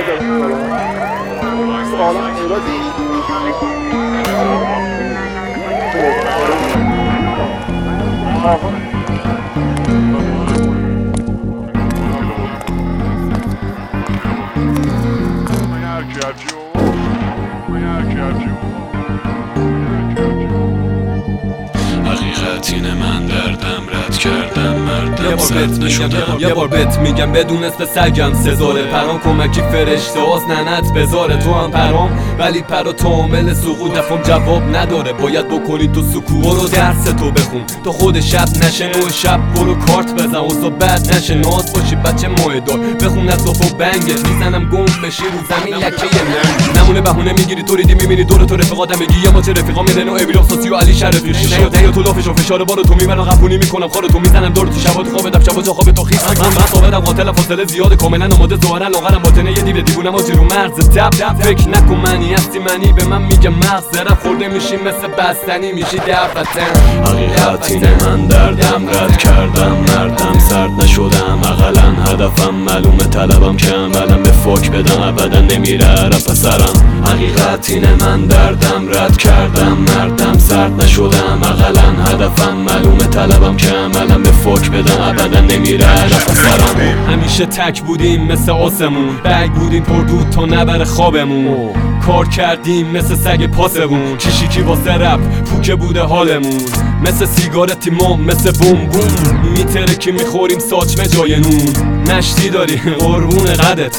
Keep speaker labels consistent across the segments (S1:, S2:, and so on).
S1: حقیقت اینه من دردم رد کردم مردم سرد نشدم.
S2: یه بار بهت میگم بدون اسم سگم سزاره پرام کمکی فرشته آز ننت بذاره تو هم پرام ولی پرا تامل سقوط دفعم جواب نداره باید بکنی تو سکوت. برو درس تو بخون تو خود شب نشه نوع شب برو کارت بزن اوضاع بد نشه ناز باشی بچه مایدار بخون از صفا بنگت میزنم گم بشی رو زمین لکه نمونه بهونه میگیری تو ریدی میبینی دور تو رفیقات میگی یا ما چه رفیقا میرن و ابیلام ساسی و علی شرفی نه تو لافش و فشار بارو تو میبرن قفونی میکنم خارو تو میزنم دور تو شبات خوابت شبا جا خواب تو خیس من صابرم قاتل فاصله زیاد کاملا آماده ظاهرا لاغرم باطنه یه دیو دیوونم آجی رو مرز تب فکر نکن منی هستی منی به من میگه مغز زرم خورده میشی مثل بستنی میشی دفتن.
S1: حقیقت اینه من دردم رد کردم مردم سرد نشدم اقلا هدفم معلومه طلبم که عملم به فاک بدم ابدا نمیره رپ سرم. حقیقت اینه من دردم رد کردم مردم سرد نشدم اقلا هدفم معلومه طلبم که عملم به فاک بدم ابدا نمیره رپ سرم.
S2: همیشه تک بودیم مثل آسمون بگ بودیم پر دود تا نبره خوابمون کار کردیم مثل سگ پاسمون کیشیکی واسه رپ پوکه بوده حالمون مثل سیگار تیمام مثل بوم بوم میترکی میخوریم ساچمه جای نون نشتی داری قربون قدت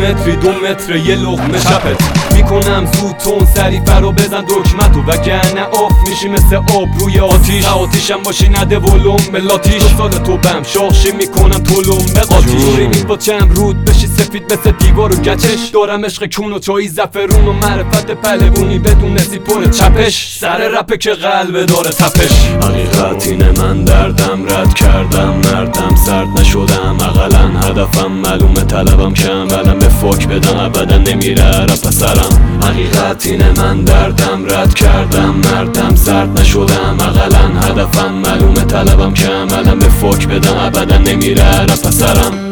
S2: 2 متر یه لقمه شپت میکنم زود تون سری فرا بزن دکمتو وگرنه آف میشی مثل آب روی آتیشم باشی نده ولوم به لاتیش سال تو بم شاخشی میکنم تولوم به قاتیش جوری با چند رود بشی سفید مثل دیوار و گچش دارم عشق کون و چای زفرون و معرفت پلبونی بدون سیپور چپش سر رپه که قلب داره تپش.
S1: حقیقت اینه من دردم رد کردم مردم سرد نشدم اقلا هدفم معلومه طلبم که عملم به فاک بدم ابدا نمیره رپ سرم. حقیقت اینه من دردم رد کردم مردم سرد نشدم اقلا هدفم معلومه طلبم که عملم به فاک بدم ابدا نمیره رپ سرم.